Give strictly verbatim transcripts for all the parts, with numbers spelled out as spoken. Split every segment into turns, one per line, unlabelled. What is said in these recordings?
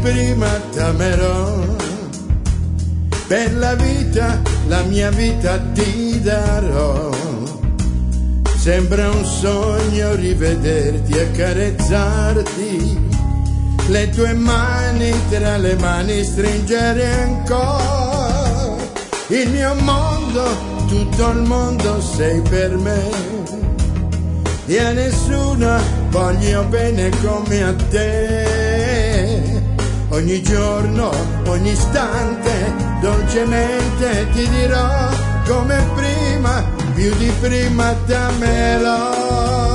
prima t'amerò, per la vita, la mia vita ti darò. Sembra un sogno rivederti e accarezzarti, le tue mani tra le mani stringere ancora. Il mio mondo, tutto il mondo sei per me, e a nessuno voglio bene come a te. Ogni giorno, ogni istante, dolcemente ti dirò, come prima, più di prima t'amerò.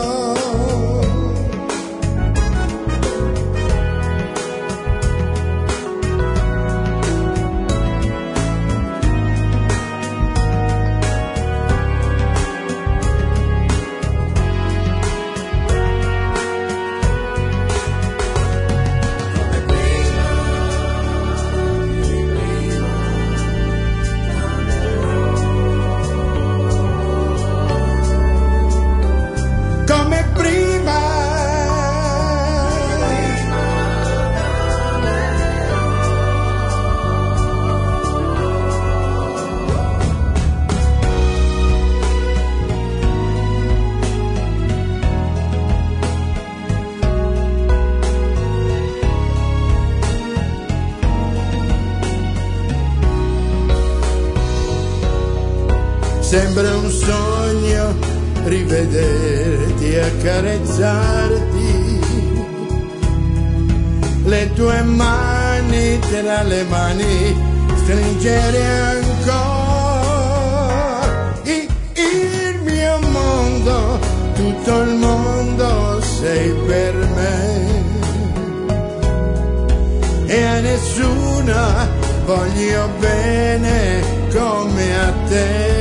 Sembra un sogno rivederti e accarezzarti, le tue mani tra le mani stringere ancora. Il, il mio mondo, tutto il mondo sei per me, e a nessuna voglio bene come a te.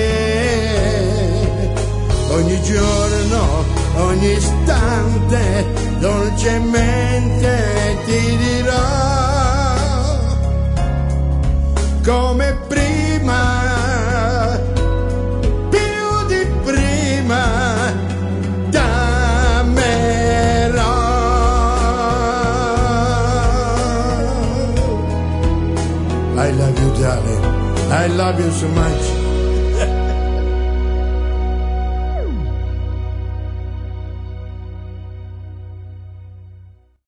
Ogni giorno, ogni istante, dolcemente ti dirò, come prima, più di prima t'amerò. I love you, darling. I love you so much.